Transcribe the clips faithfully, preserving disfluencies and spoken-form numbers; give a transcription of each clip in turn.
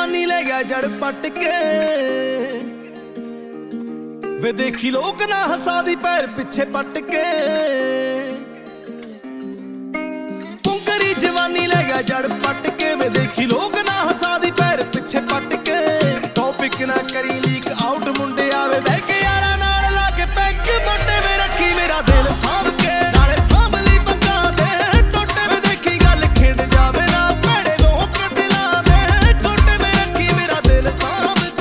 जवानी ले गया जड़ पट के वे देखी लोग ना हसा दी पैर पिछे पट के पुंकरी जवानी ले गया जड़ पट के वे देखी लोग ना हसा दी पैर पिछे पट के टॉपिक ना करी लीक आउट मुंडे आवे बह के यारा नाल ला के पैक मोटे में रखी मेरा दिल सांभ के नाले सांभली पंगा दे टोटे में देखी गल खिंड जावे ना भैड़े लोग दिलां दे टोटे में रखी मेरा दिल सांभ के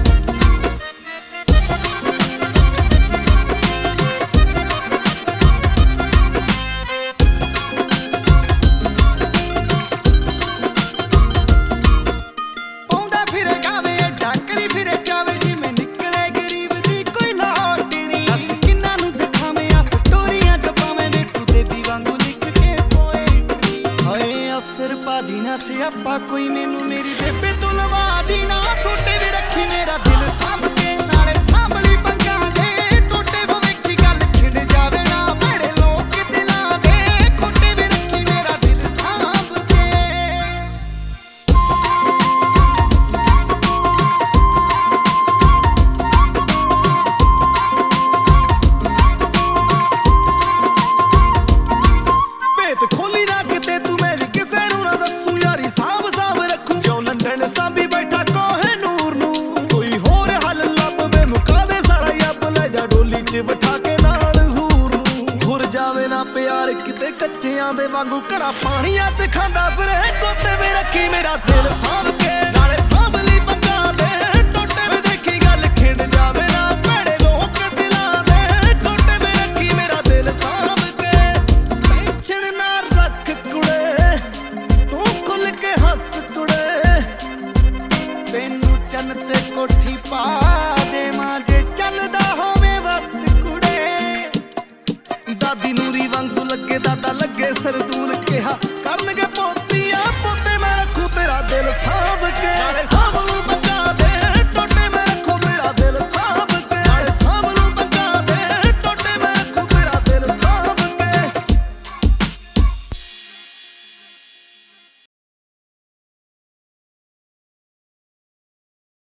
पौंदा फिरे गावे डाकरी फिरे जावे जी मैं निकले गरीब दी कोई लॉटरी अस किन्ना नु दिखावे आ स्टोरीआं जपावे वे तू देवी वांगू लिख के पोएट्री हाय अफसर पादी ना से अपा कोई मैनू मेरी बेबे तू लवा दी ना सोटे वे रखी मेरा दिल सांभ के नाले सांभली पंगा दे टोटे वो वेखी गल खिंड जावे ना भैड़े लोग दिलां दे खोटे वे रखी मेरा दिल सांभ के भेत खोली ना किते तू मैं भी किसे नू ना दस्सू यारी सांभ सांभ रखूं क्यों लंडन सांभी बैठा कोहे नूर नू कोई होर हल लभ वे मुका दे सारा यब ले जा डोली च बिठा के नाल हूर नू घुर जावे ना प्यार किते कच्चियां दे वांगू घड़ा पानियां च खांदा फिरे गोते वे रखी मेरा दिल सांभ के नाले सांभली पंगा दे टोटे वे देखी गल खिंड जावे ना भैड़े लोग दिलां दे टोटे वे रखी मेरा दिल सांभ के टेंशन ना रख कुड़े तू खुल के हंस कुड़े तेनू चन ते कोठी पा देवां जे चलदा होवे बस कुड़े दादी नूरी वांगू लगे दादा लगे सरदूल कहा करनगे